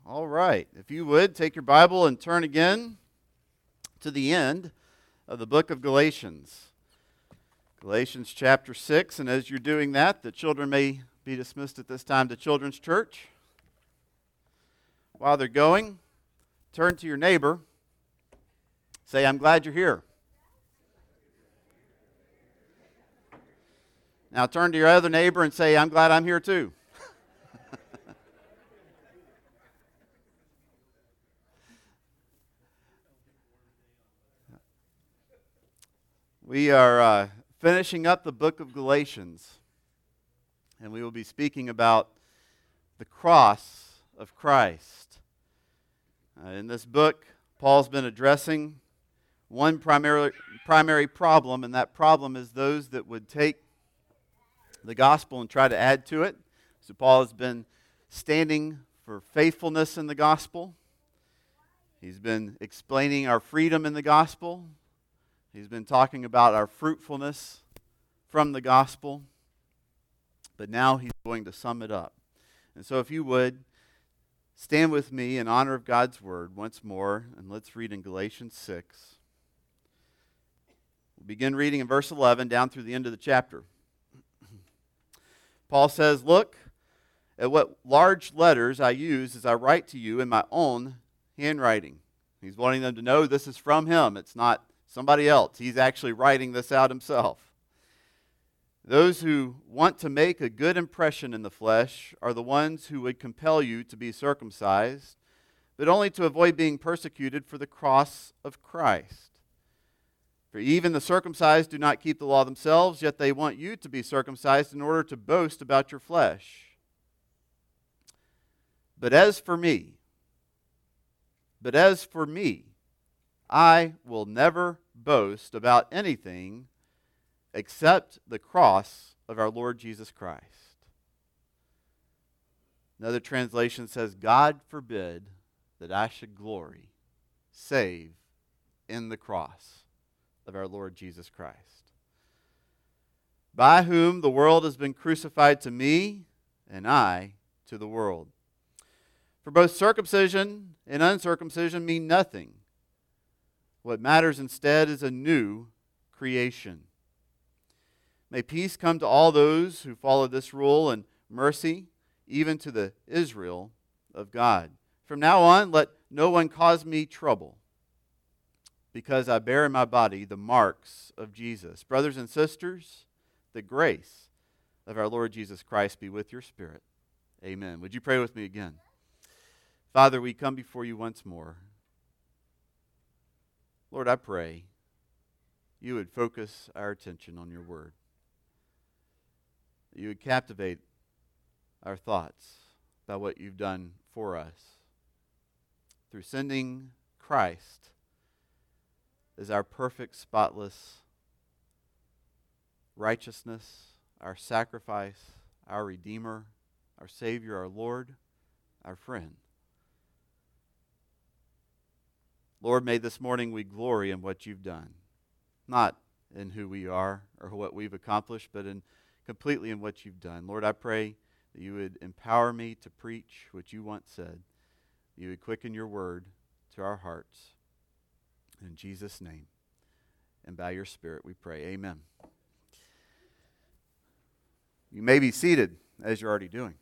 All right. If you would, take your Bible and turn again to the end of the book of Galatians. Galatians chapter 6. And as you're doing that, the children may be dismissed at this time to Children's Church. While they're going, turn to your neighbor. Say, "I'm glad you're here." Now turn to your other neighbor and say, "I'm glad I'm here too." We are finishing up the book of Galatians, and we will be speaking about the cross of Christ. In this book, Paul's been addressing one primary problem, and that problem is those that would take the gospel and try to add to it. So Paul has been standing for faithfulness in the gospel. He's been explaining our freedom in the gospel. He's been talking about our fruitfulness from the gospel. But now he's going to sum it up. And so if you would, stand with me in honor of God's word once more, and let's read in Galatians 6. We'll begin reading in verse 11 down through the end of the chapter. Paul says, "Look at what large letters I use as I write to you in my own handwriting." He's wanting them to know this is from him. It's not somebody else. He's actually writing this out himself. "Those who want to make a good impression in the flesh are the ones who would compel you to be circumcised, but only to avoid being persecuted for the cross of Christ. For even the circumcised do not keep the law themselves, yet they want you to be circumcised in order to boast about your flesh. But as for me, I will never boast about anything except the cross of our Lord Jesus Christ." Another translation says, "God forbid that I should glory, save in the cross of our Lord Jesus Christ, by whom the world has been crucified to me, and I to the world. For both circumcision and uncircumcision mean nothing. What matters instead is a new creation. May peace come to all those who follow this rule, and mercy even to the Israel of God. From now on, let no one cause me trouble, because I bear in my body the marks of Jesus. Brothers and sisters, the grace of our Lord Jesus Christ be with your spirit. Amen." Would you pray with me again? Father, we come before you once more. Lord, I pray you would focus our attention on your word. You would captivate our thoughts about what you've done for us through sending Christ as our perfect, spotless righteousness, our sacrifice, our Redeemer, our Savior, our Lord, our friend. Lord, may this morning we glory in what you've done, not in who we are or what we've accomplished, but completely in what you've done. Lord, I pray that you would empower me to preach what you once said. You would quicken your word to our hearts. In Jesus' name, and by your Spirit we pray. Amen. You may be seated, as you're already doing.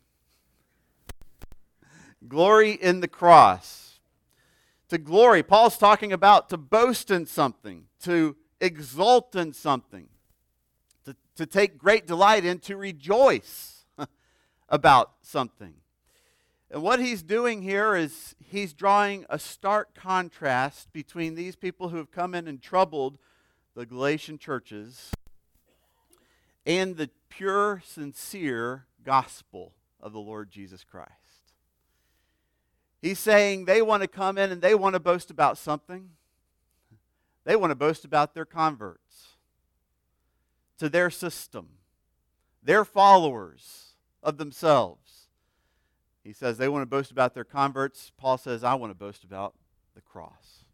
Glory in the cross. To glory, Paul's talking about to boast in something, to exult in something, to take great delight in, to rejoice about something. And what he's doing here is he's drawing a stark contrast between these people who have come in and troubled the Galatian churches and the pure, sincere gospel of the Lord Jesus Christ. He's saying they want to come in and they want to boast about something. They want to boast about their converts to their system, their followers of themselves. He says they want to boast about their converts. Paul says, I want to boast about the cross.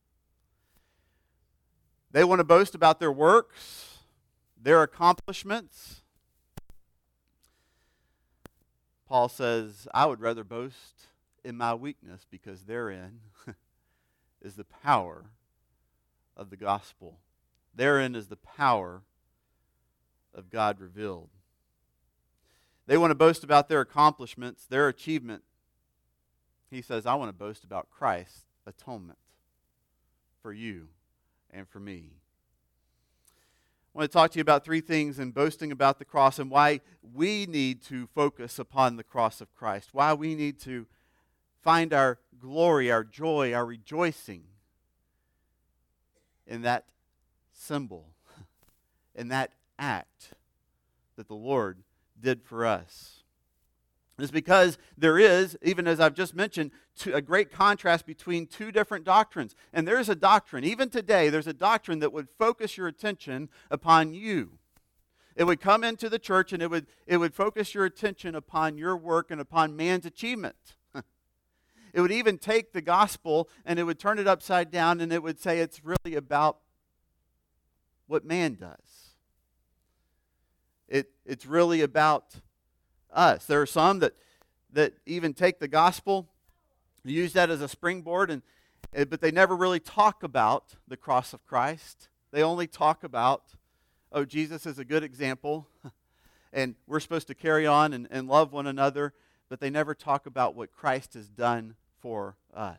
They want to boast about their works, their accomplishments. Paul says, I would rather boast in my weakness, because therein is the power of the gospel. Therein is the power of God revealed. They want to boast about their accomplishments, their achievement. He says, I want to boast about Christ's atonement for you and for me. I want to talk to you about three things in boasting about the cross and why we need to focus upon the cross of Christ, why we need to find our glory, our joy, our rejoicing in that symbol, in that act that the Lord did for us. It's because there is, even as I've just mentioned, a great contrast between two different doctrines. And there's a doctrine, even today, there's a doctrine that would focus your attention upon you. It would come into the church and it would focus your attention upon your work and upon man's achievement. It would even take the gospel and it would turn it upside down and it would say it's really about what man does. It's really about us. There are some that even take the gospel, use that as a springboard, but they never really talk about the cross of Christ. They only talk about, oh, Jesus is a good example, and we're supposed to carry on and love one another, but they never talk about what Christ has done for us.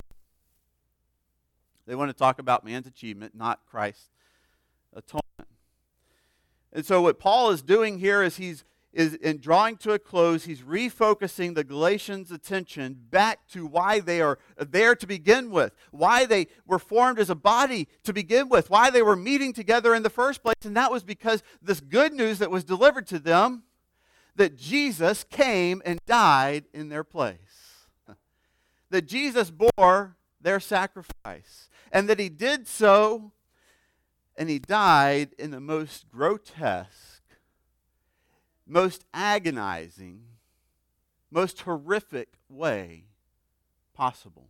They want to talk about man's achievement, not Christ's atonement. And so what Paul is doing here is is in drawing to a close, he's refocusing the Galatians' attention back to why they are there to begin with, why they were formed as a body to begin with, why they were meeting together in the first place, and that was because this good news that was delivered to them, that Jesus came and died in their place, that Jesus bore their sacrifice, and that he did so, and he died in the most grotesque, most agonizing, most horrific way possible.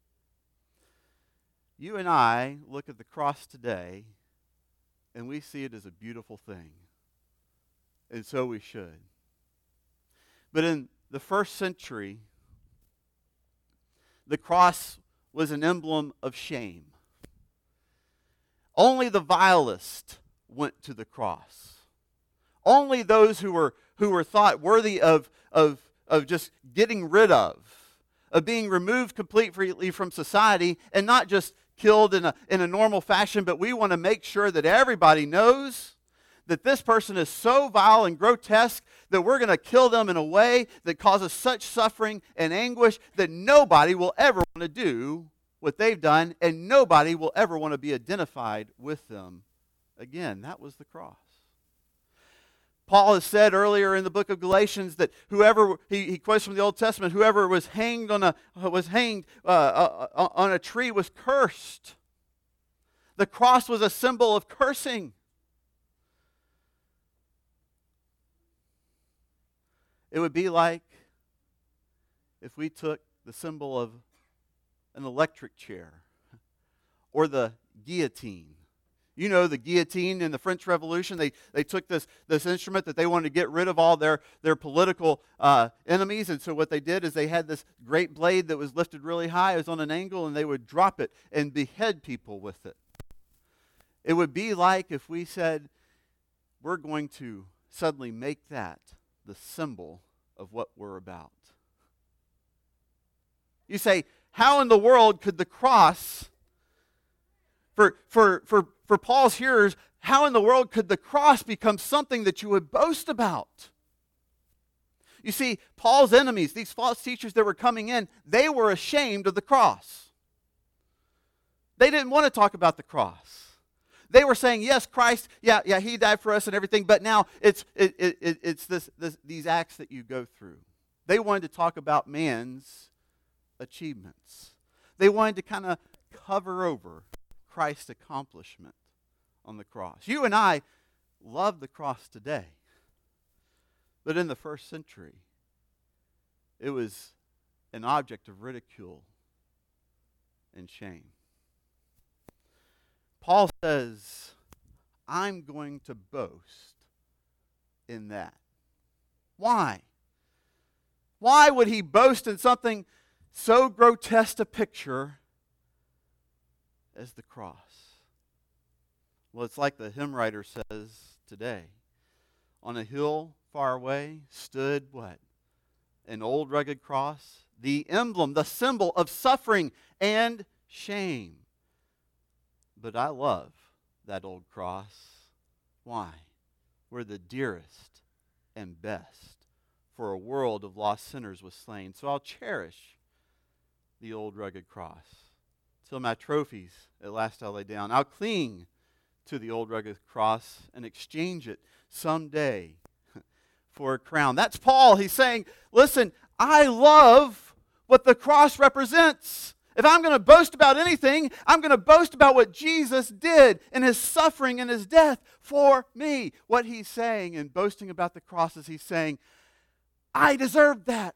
You and I look at the cross today and we see it as a beautiful thing. And so we should. But in the first century, the cross was an emblem of shame. Only the vilest went to the cross. Only those who were thought worthy of just getting rid of being removed completely from society, and not just killed in a normal fashion, but we want to make sure that everybody knows that this person is so vile and grotesque that we're going to kill them in a way that causes such suffering and anguish that nobody will ever want to do what they've done, and nobody will ever want to be identified with them again. That was the cross. Paul has said earlier in the book of Galatians that whoever, he quotes from the Old Testament, whoever was hanged on a tree was cursed. The cross was a symbol of cursing. It would be like if we took the symbol of an electric chair or the guillotine. You know, the guillotine in the French Revolution, they took this instrument that they wanted to get rid of all their political enemies. And so what they did is they had this great blade that was lifted really high. It was on an angle, and they would drop it and behead people with it. It would be like if we said, we're going to suddenly make that the symbol of what we're about. You say, how in the world could the cross, for Paul's hearers, how in the world could the cross become something that you would boast about? You see, Paul's enemies, these false teachers that were coming in, they were ashamed of the cross. They didn't want to talk about the cross. They were saying, yes, Christ, yeah, he died for us and everything, but now it's these acts that you go through. They wanted to talk about man's achievements. They wanted to kind of cover over Christ's accomplishment on the cross. You and I love the cross today. But in the first century, it was an object of ridicule and shame. Paul says, I'm going to boast in that. Why? Why would he boast in something so grotesque a picture as the cross. Well, it's like the hymn writer says today. On a hill far away stood what? An old rugged cross, the emblem, the symbol of suffering and shame. But I love that old cross. Why? Where the dearest and best for a world of lost sinners was slain. So I'll cherish the old rugged cross till my trophies at last I lay down. I'll cling to the old rugged cross and exchange it someday for a crown. That's Paul. He's saying, listen, I love what the cross represents. If I'm going to boast about anything, I'm going to boast about what Jesus did in his suffering and his death for me. What he's saying in boasting about the cross is he's saying, I deserved that.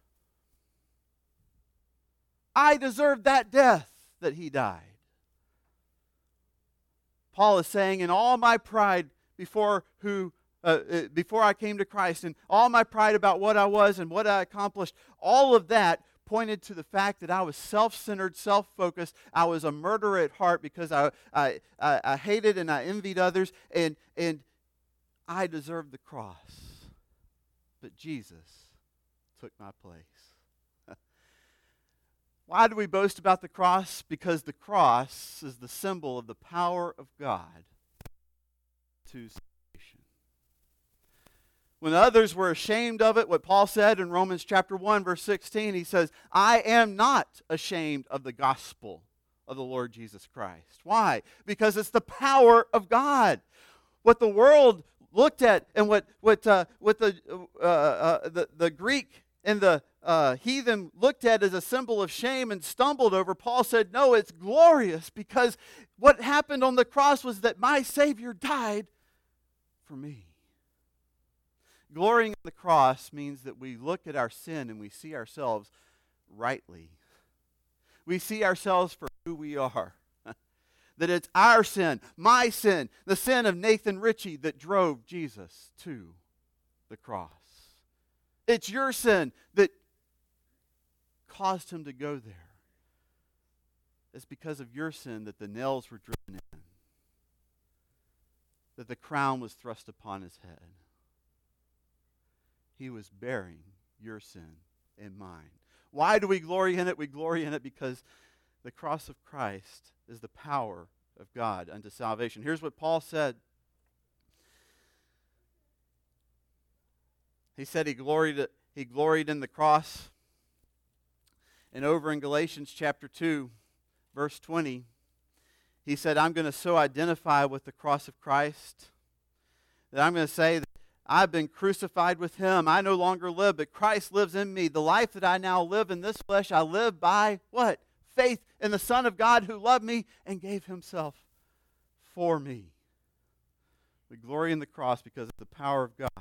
I deserved that death that he died. Paul is saying, in all my pride before I came to Christ, and all my pride about what I was and what I accomplished, all of that pointed to the fact that I was self-centered, self-focused. I was a murderer at heart because I hated and I envied others, and I deserved the cross. But Jesus took my place. Why do we boast about the cross? Because the cross is the symbol of the power of God to salvation. When others were ashamed of it, what Paul said in Romans chapter 1, verse 16, he says, I am not ashamed of the gospel of the Lord Jesus Christ. Why? Because it's the power of God. What the world looked at and what the Greek and the heathen looked at as a symbol of shame and stumbled over, Paul said, no, it's glorious, because what happened on the cross was that my Savior died for me. Glorying in the cross means that we look at our sin and we see ourselves rightly. We see ourselves for who we are. That it's our sin, my sin, the sin of Nathan Ritchie that drove Jesus to the cross. It's your sin that caused him to go there. It's because of your sin that the nails were driven in, that the crown was thrust upon his head. He was bearing your sin and mine. Why do we glory in it? We glory in it because the cross of Christ is the power of God unto salvation. Here's what Paul said. He said he gloried in the cross. And over in Galatians chapter 2, verse 20, he said, I'm going to so identify with the cross of Christ that I'm going to say that I've been crucified with him. I no longer live, but Christ lives in me. The life that I now live in this flesh, I live by what? Faith in the Son of God who loved me and gave himself for me. We glory in the cross because of the power of God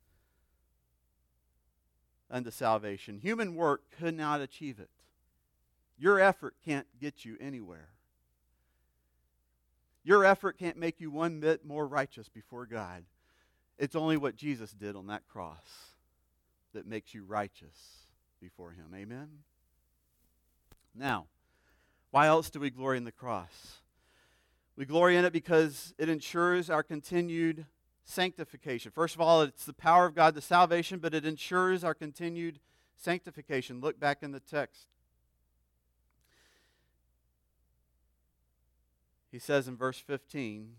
unto salvation. Human work could not achieve it. Your effort can't get you anywhere. Your effort can't make you one bit more righteous before God. It's only what Jesus did on that cross that makes you righteous before him. Amen? Now, why else do we glory in the cross? We glory in it because it ensures our continued sanctification. First of all, it's the power of God to salvation, but it ensures our continued sanctification. Look back in the text. He says in verse 15,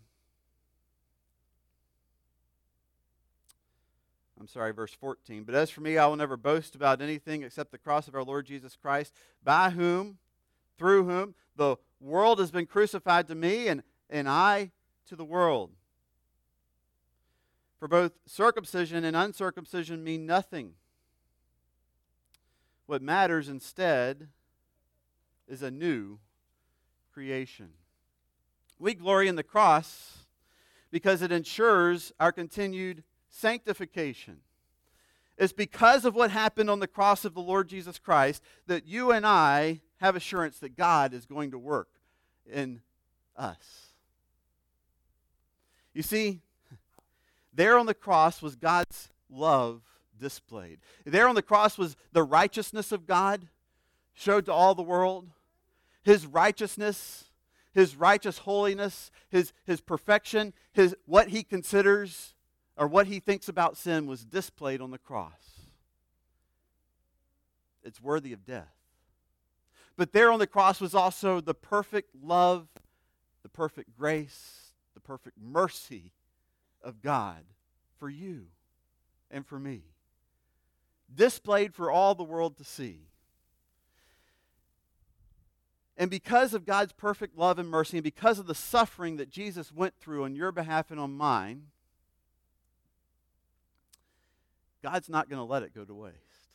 verse 14. But as for me, I will never boast about anything except the cross of our Lord Jesus Christ, by whom, through whom, the world has been crucified to me, and I to the world. For both circumcision and uncircumcision mean nothing. What matters instead is a new creation. We glory in the cross because it ensures our continued sanctification. It's because of what happened on the cross of the Lord Jesus Christ that you and I have assurance that God is going to work in us. You see, there on the cross was God's love displayed. There on the cross was the righteousness of God showed to all the world, his righteousness, his righteous holiness, his perfection, what he considers or what he thinks about sin was displayed on the cross. It's worthy of death. But there on the cross was also the perfect love, the perfect grace, the perfect mercy of God for you and for me, displayed for all the world to see. And because of God's perfect love and mercy, and because of the suffering that Jesus went through on your behalf and on mine, God's not going to let it go to waste.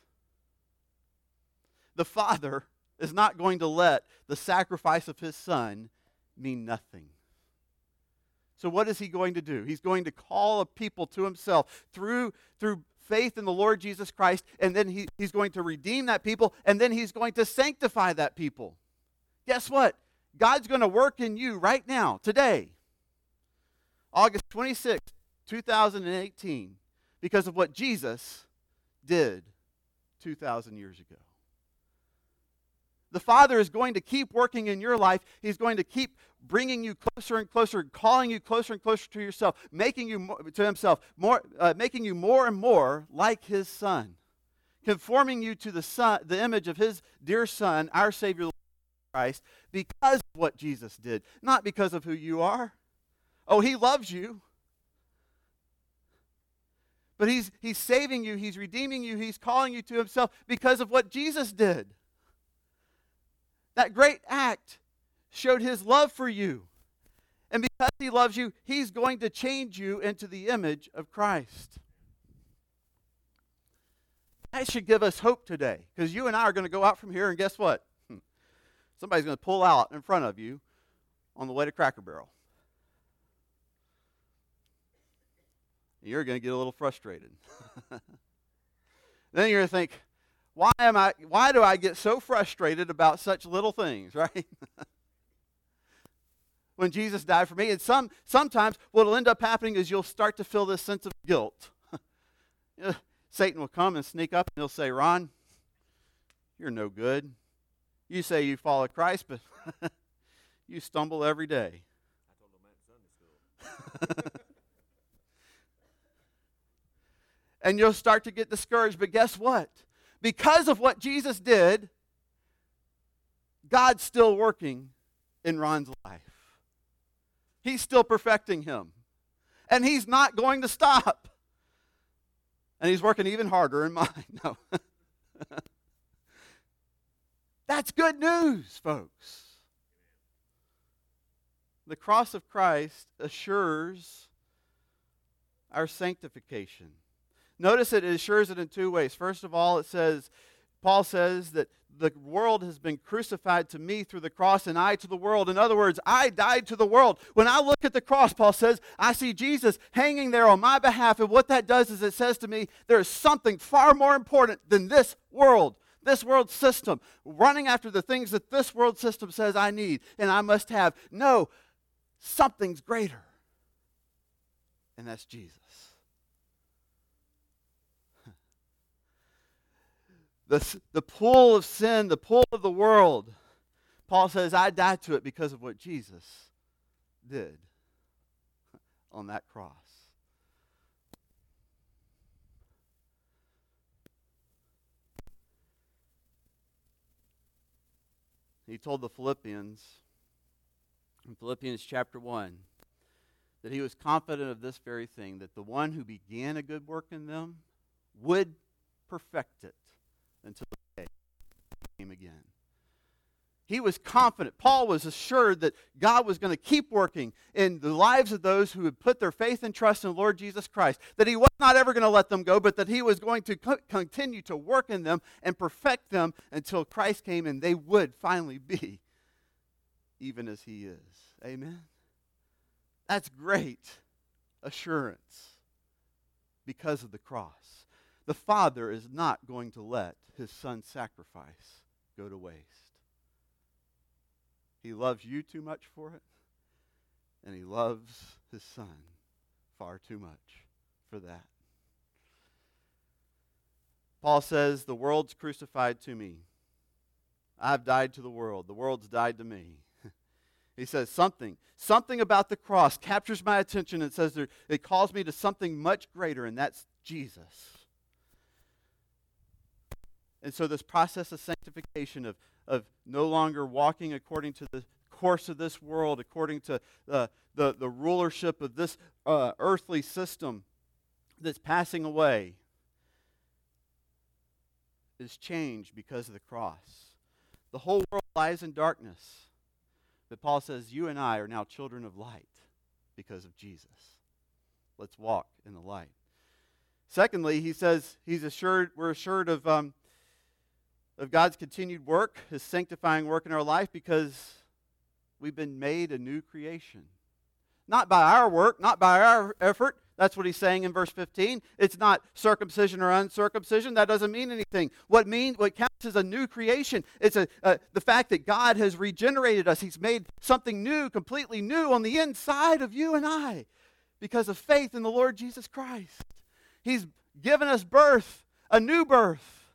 The Father is not going to let the sacrifice of his Son mean nothing. So what is he going to do? He's going to call a people to himself through faith in the Lord Jesus Christ, and then he's going to redeem that people, and then he's going to sanctify that people. Guess what? God's going to work in you right now, today, August 26, 2018, because of what Jesus did 2,000 years ago. The Father is going to keep working in your life. He's going to keep bringing you closer and closer, calling you closer and closer to yourself, making you to himself, making you more and more like his Son, conforming you to the image of his dear Son, our Savior, Christ, because of what Jesus did, not because of who you are. Oh, he loves you. But he's saving you, he's redeeming you, he's calling you to himself because of what Jesus did. That great act showed his love for you. And because he loves you, he's going to change you into the image of Christ. That should give us hope today, because you and I are going to go out from here, and guess what? Somebody's going to pull out in front of you on the way to Cracker Barrel. You're going to get a little frustrated. Then you're going to think, why do I get so frustrated about such little things, right? When Jesus died for me. And sometimes what will end up happening is you'll start to feel this sense of guilt. Satan will come and sneak up and he'll say, Ron, you're no good. You say you follow Christ, but you stumble every day. I told him at Sunday school. And you'll start to get discouraged. But guess what? Because of what Jesus did, God's still working in Ron's life. He's still perfecting him. And he's not going to stop. And he's working even harder in mine. No. That's good news, folks. The cross of Christ assures our sanctification. Notice it assures it in two ways. First of all, Paul says that the world has been crucified to me through the cross and I to the world. In other words, I died to the world. When I look at the cross, Paul says, I see Jesus hanging there on my behalf. And what that does is it says to me, there is something far more important than this world system, running after the things that this world system says I need and I must have. No, something's greater. And that's Jesus. The pull of sin, the pull of the world, Paul says, I died to it because of what Jesus did on that cross. He told the Philippians, in Philippians chapter 1, that he was confident of this very thing, that the one who began a good work in them would perfect it until the day he came again. He was confident. Paul was assured that God was going to keep working in the lives of those who had put their faith and trust in the Lord Jesus Christ, that he was not ever going to let them go, but that he was going to continue to work in them and perfect them until Christ came and they would finally be even as he is. Amen? That's great assurance because of the cross. The Father is not going to let his Son's sacrifice go to waste. He loves you too much for it, and he loves his Son far too much for that. Paul says, the world's crucified to me. I've died to the world. The world's died to me. He says something about the cross captures my attention and says it calls me to something much greater, and that's Jesus. And so this process of sanctification, of no longer walking according to the course of this world, according to the rulership of this earthly system that's passing away, is changed because of the cross. The whole world lies in darkness. But Paul says, you and I are now children of light because of Jesus. Let's walk in the light. Secondly, he says we're assured of God's continued work, His sanctifying work in our life, because we've been made a new creation. Not by our work, not by our effort. That's what he's saying in verse 15. It's not circumcision or uncircumcision. That doesn't mean anything. What counts as a new creation, it's the fact that God has regenerated us. He's made something new, completely new on the inside of you and I because of faith in the Lord Jesus Christ. He's given us birth, a new birth.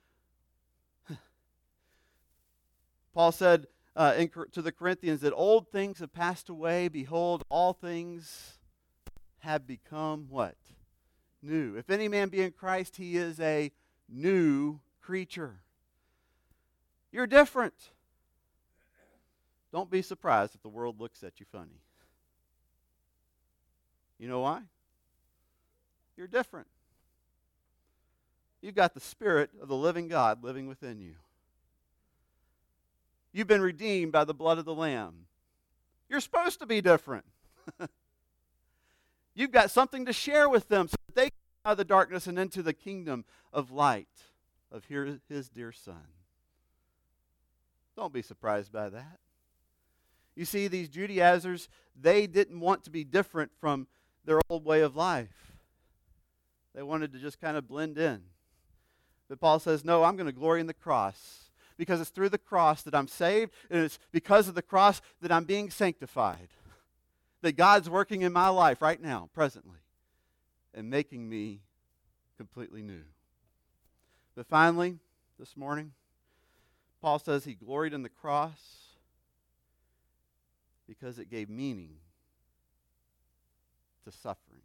Paul said to the Corinthians that old things have passed away. Behold, all things have become what? New. If any man be in Christ, he is a new creature. You're different. Don't be surprised if the world looks at you funny. You know why? You're different. You've got the Spirit of the living God living within you. You've been redeemed by the blood of the Lamb. You're supposed to be different. You've got something to share with them so that they come out of the darkness and into the kingdom of light of His dear Son. Don't be surprised by that. You see, these Judaizers, they didn't want to be different from their old way of life. They wanted to just kind of blend in. But Paul says, no, I'm going to glory in the cross, because it's through the cross that I'm saved, and it's because of the cross that I'm being sanctified. That God's working in my life right now, presently, and making me completely new. But finally, this morning, Paul says he gloried in the cross because it gave meaning to suffering.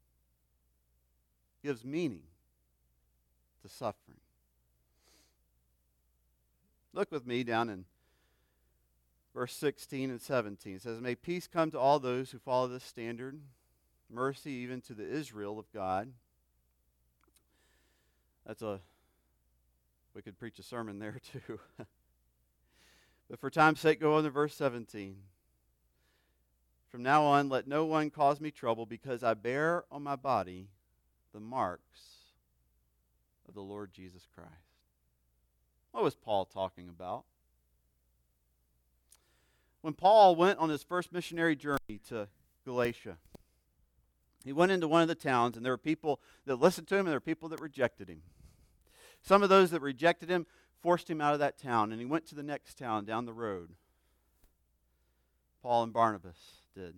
It gives meaning to suffering. Look with me down in verse 16 and 17. It says, may peace come to all those who follow this standard, mercy even to the Israel of God. We could preach a sermon there too. But for time's sake, go on to verse 17. From now on, let no one cause me trouble, because I bear on my body the marks of the Lord Jesus Christ. What was Paul talking about? When Paul went on his first missionary journey to Galatia, he went into one of the towns, and there were people that listened to him, and there were people that rejected him. Some of those that rejected him forced him out of that town, and he went to the next town down the road. Paul and Barnabas did.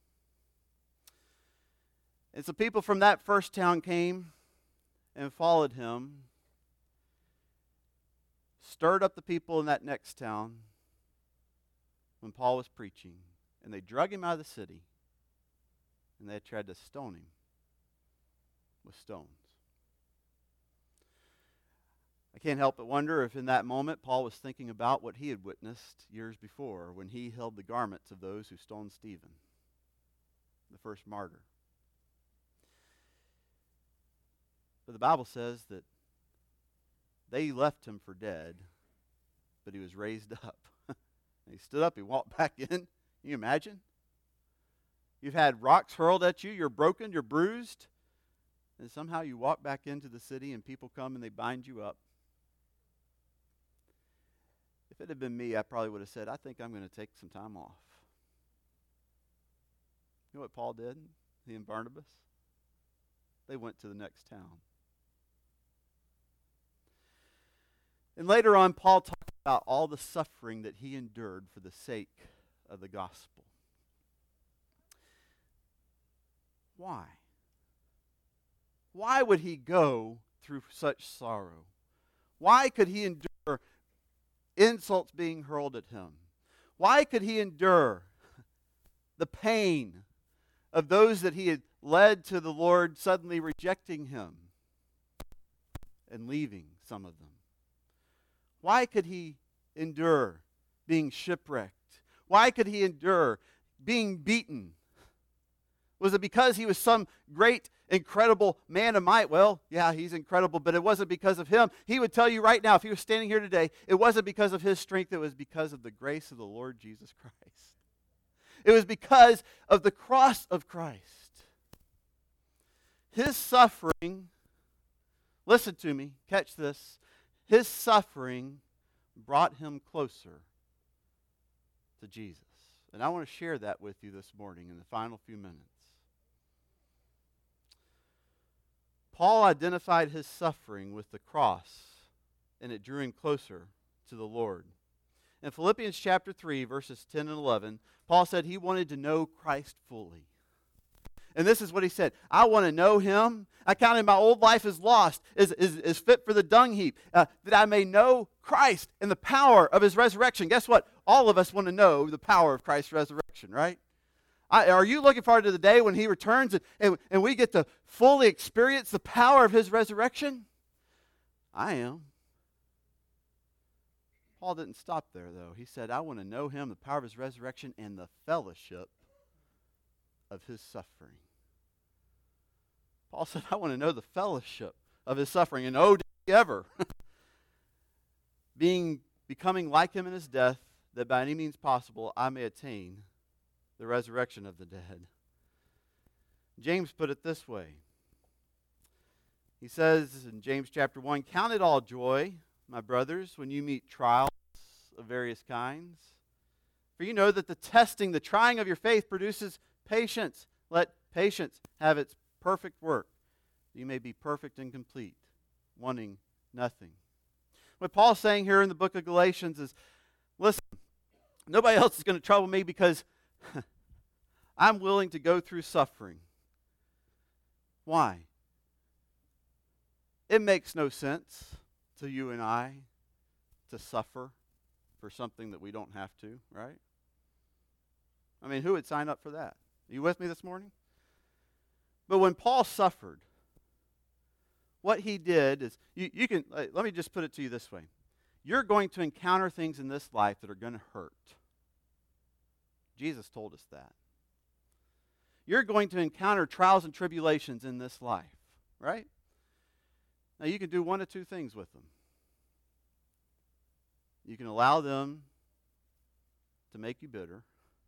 And so people from that first town came and followed him, stirred up the people in that next town when Paul was preaching, and they drug him out of the city, and they tried to stone him with stones. I can't help but wonder if in that moment Paul was thinking about what he had witnessed years before when he held the garments of those who stoned Stephen, the first martyr. But the Bible says that they left him for dead, but he was raised up. He stood up, he walked back in. Can you imagine? You've had rocks hurled at you, you're broken, you're bruised, and somehow you walk back into the city and people come and they bind you up. If it had been me, I probably would have said, I think I'm going to take some time off. You know what Paul did? He and Barnabas? They went to the next town. And later on, Paul talked about all the suffering that he endured for the sake of the gospel. Why? Why would he go through such sorrow? Why could he endure insults being hurled at him? Why could he endure the pain of those that he had led to the Lord suddenly rejecting him and leaving some of them? Why could he endure being shipwrecked? Why could he endure being beaten? Was it because he was some great, incredible man of might? Well, yeah, he's incredible, but it wasn't because of him. He would tell you right now, if he was standing here today, it wasn't because of his strength, it was because of the grace of the Lord Jesus Christ. It was because of the cross of Christ. His suffering, listen to me, catch this, his suffering brought him closer to Jesus. And I want to share that with you this morning in the final few minutes. Paul identified his suffering with the cross, and it drew him closer to the Lord. In Philippians chapter 3, verses 10 and 11, Paul said he wanted to know Christ fully. And this is what he said: I want to know him. I counted my old life as lost, is fit for the dung heap, that I may know Christ and the power of his resurrection. Guess what? All of us want to know the power of Christ's resurrection, right? Are you looking forward to the day when he returns and we get to fully experience the power of his resurrection? I am. Paul didn't stop there, though. He said, I want to know him, the power of his resurrection, and the fellowship of his suffering. Paul said, I want to know the fellowship of his suffering. And oh, did he ever. Becoming like him in his death, that by any means possible I may attain the resurrection of the dead. James put it this way. He says in James chapter 1, count it all joy, my brothers, when you meet trials of various kinds. For you know that the trying of your faith produces patience. Let patience have its perfect work, that you may be perfect and complete, wanting nothing. What Paul's saying here in the book of Galatians is, listen, nobody else is going to trouble me because I'm willing to go through suffering. Why? It makes no sense to you and I to suffer for something that we don't have to, right? I mean, who would sign up for that? Are you with me this morning? But when Paul suffered, what he did is, you can, let me just put it to you this way. You're going to encounter things in this life that are going to hurt. Jesus told us that. You're going to encounter trials and tribulations in this life, right? Now, you can do one of two things with them. You can allow them to make you bitter,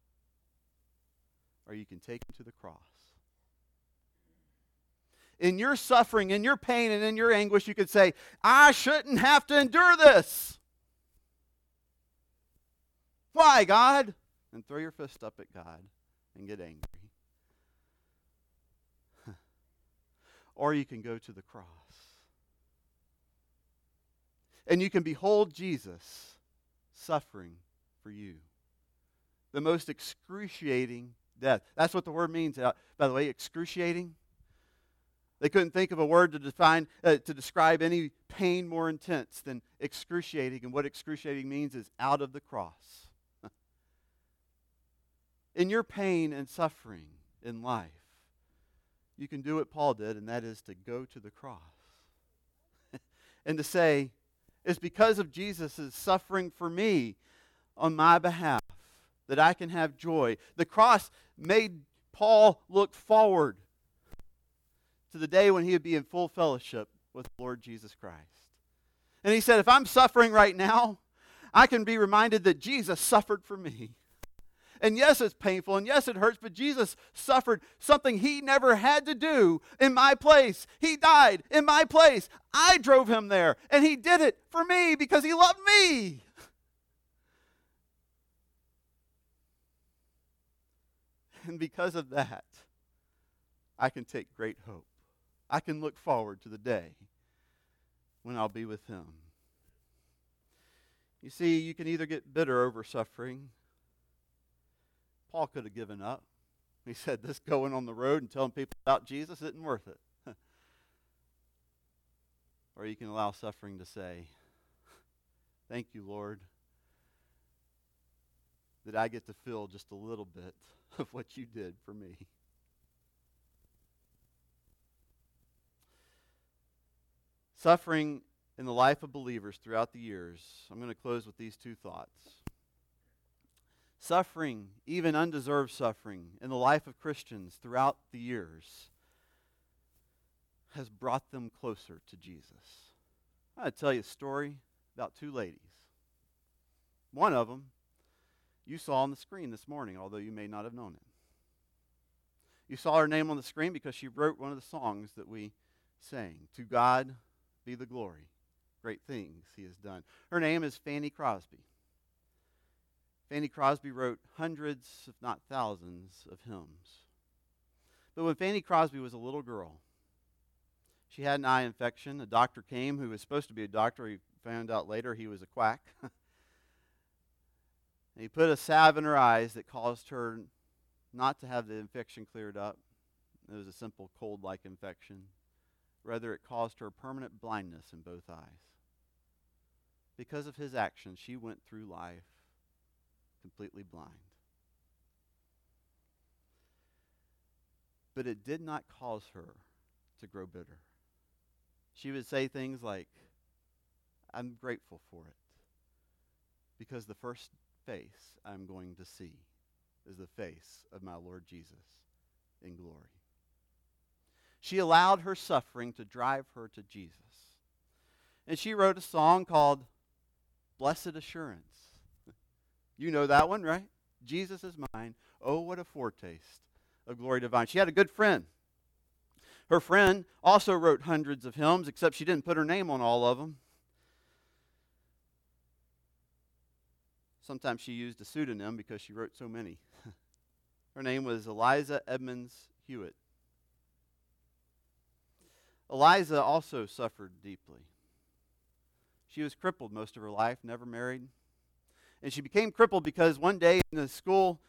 or you can take them to the cross. In your suffering, in your pain, and in your anguish, you could say, I shouldn't have to endure this. Why, God? And throw your fist up at God and get angry. Or you can go to the cross. And you can behold Jesus suffering for you. The most excruciating death. That's what the word means, by the way, excruciating. They couldn't think of a word to describe any pain more intense than excruciating. And what excruciating means is out of the cross. In your pain and suffering in life, you can do what Paul did, and that is to go to the cross. And to say, it's because of Jesus' suffering for me on my behalf that I can have joy. The cross made Paul look forward to the day when he would be in full fellowship with the Lord Jesus Christ. And he said, if I'm suffering right now, I can be reminded that Jesus suffered for me. And yes, it's painful, and yes, it hurts, but Jesus suffered something he never had to do in my place. He died in my place. I drove him there, and he did it for me because he loved me. And because of that, I can take great hope. I can look forward to the day when I'll be with him. You see, you can either get bitter over suffering. Paul could have given up. He said, this going on the road and telling people about Jesus isn't worth it. Or you can allow suffering to say, thank you, Lord, that I get to feel just a little bit of what you did for me. Suffering in the life of believers throughout the years, I'm going to close with these two thoughts. Suffering, even undeserved suffering, in the life of Christians throughout the years has brought them closer to Jesus. I'm going to tell you a story about two ladies. One of them you saw on the screen this morning, although you may not have known it. You saw her name on the screen because she wrote one of the songs that we sang. To God be the glory. Great things he has done. Her name is Fanny Crosby. Fanny Crosby wrote hundreds, if not thousands, of hymns. But when Fanny Crosby was a little girl, she had an eye infection. A doctor came who was supposed to be a doctor. He found out later he was a quack. And he put a salve in her eyes that caused her not to have the infection cleared up. It was a simple cold-like infection. Rather, it caused her permanent blindness in both eyes. Because of his actions, she went through life completely blind. But it did not cause her to grow bitter. She would say things like, I'm grateful for it, because the first face I'm going to see is the face of my Lord Jesus in glory. She allowed her suffering to drive her to Jesus. And she wrote a song called Blessed Assurance. You know that one, right? Jesus is mine. Oh, what a foretaste of glory divine. She had a good friend. Her friend also wrote hundreds of hymns, except she didn't put her name on all of them. Sometimes she used a pseudonym because she wrote so many. Her name was Eliza Edmonds Hewitt. Eliza also suffered deeply. She was crippled most of her life, never married. And she became crippled because one day at school,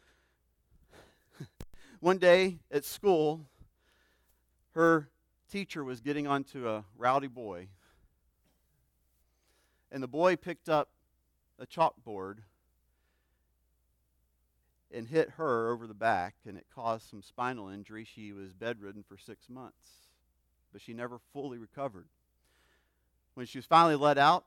her teacher was getting onto a rowdy boy. And the boy picked up a chalkboard and hit her over the back, and it caused some spinal injury. She was bedridden for 6 months, but she never fully recovered. When she was finally let out,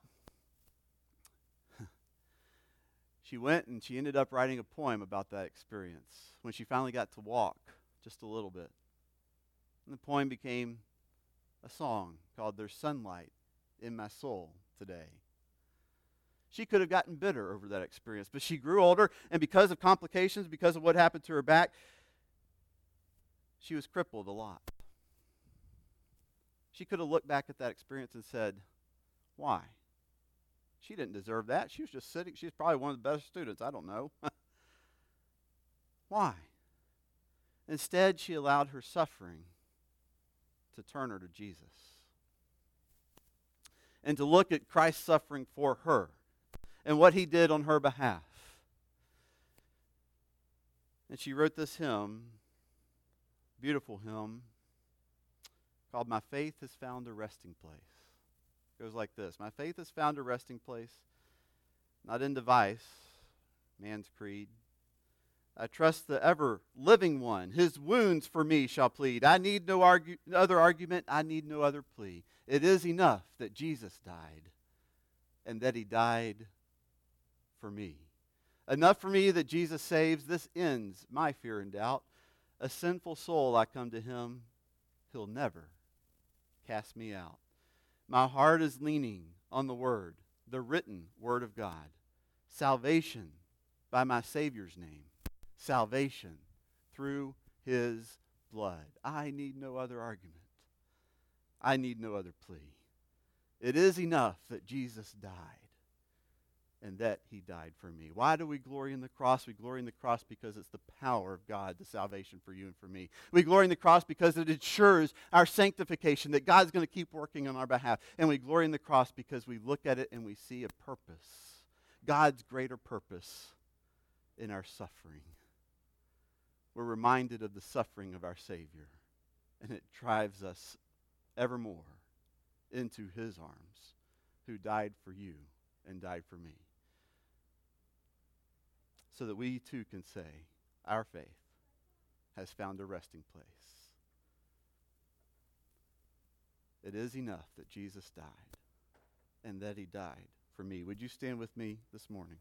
she went and she ended up writing a poem about that experience when she finally got to walk just a little bit. And the poem became a song called There's Sunlight in My Soul Today. She could have gotten bitter over that experience, but she grew older, and because of complications, because of what happened to her back, she was crippled a lot. She could have looked back at that experience and said, why? She didn't deserve that. She was just sitting. She's probably one of the best students. I don't know. Why? Instead, she allowed her suffering to turn her to Jesus and to look at Christ's suffering for her and what he did on her behalf. And she wrote this hymn, beautiful hymn, called My Faith Has Found a Resting Place. It goes like this. My faith has found a resting place, not in device, man's creed. I trust the ever-living one. His wounds for me shall plead. I need no other argument. I need no other plea. It is enough that Jesus died and that he died for me. Enough for me that Jesus saves. This ends my fear and doubt. A sinful soul, I come to him. He'll never cast me out. My heart is leaning on the word, the written word of God. Salvation by my Savior's name. Salvation through his blood. I need no other argument. I need no other plea. It is enough that Jesus died and that he died for me. Why do we glory in the cross? We glory in the cross because it's the power of God, the salvation for you and for me. We glory in the cross because it ensures our sanctification, that God's going to keep working on our behalf. And we glory in the cross because we look at it and we see a purpose, God's greater purpose in our suffering. We're reminded of the suffering of our Savior, and it drives us evermore into his arms, who died for you and died for me. so that we too can say, our faith has found a resting place. It is enough that Jesus died and that he died for me. Would you stand with me this morning?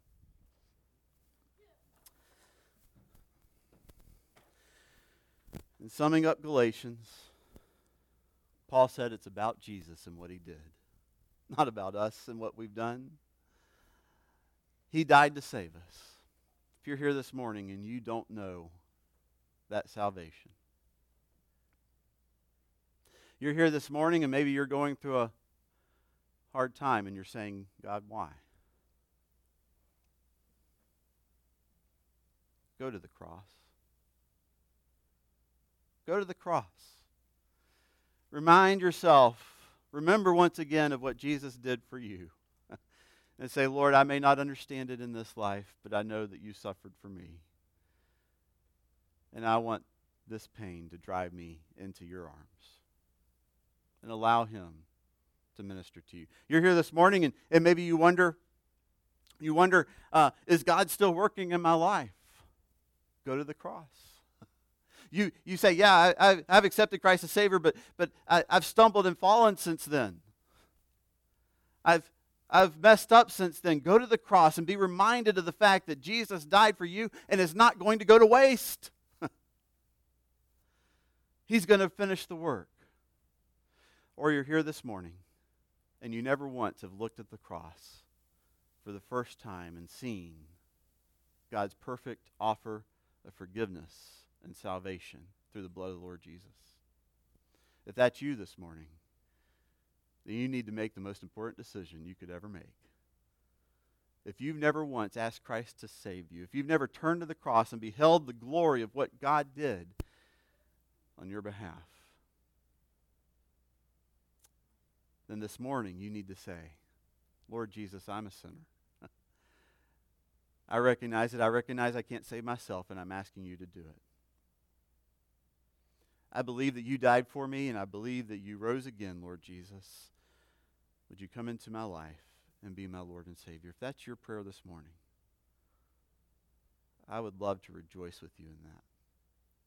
In summing up Galatians, Paul said it's about Jesus and what he did, not about us and what we've done. He died to save us. If you're here this morning and you don't know that salvation, you're here this morning and maybe you're going through a hard time and you're saying, God, why? Go to the cross. Go to the cross. Remind yourself, remember once again of what Jesus did for you. And say, Lord, I may not understand it in this life, but I know that you suffered for me. And I want this pain to drive me into your arms. And allow him to minister to you. You're here this morning and maybe you wonder, is God still working in my life? Go to the cross. You say, yeah, I've accepted Christ as Savior, but I've stumbled and fallen since then. I've messed up since then. Go to the cross and be reminded of the fact that Jesus died for you and is not going to go to waste. He's going to finish the work. Or you're here this morning and you never once have looked at the cross for the first time and seen God's perfect offer of forgiveness and salvation through the blood of the Lord Jesus. If that's you this morning, then you need to make the most important decision you could ever make. If you've never once asked Christ to save you, if you've never turned to the cross and beheld the glory of what God did on your behalf, then this morning you need to say, Lord Jesus, I'm a sinner. I recognize it. I recognize I can't save myself, and I'm asking you to do it. I believe that you died for me, and I believe that you rose again, Lord Jesus. Would you come into my life and be my Lord and Savior? If that's your prayer this morning, I would love to rejoice with you in that.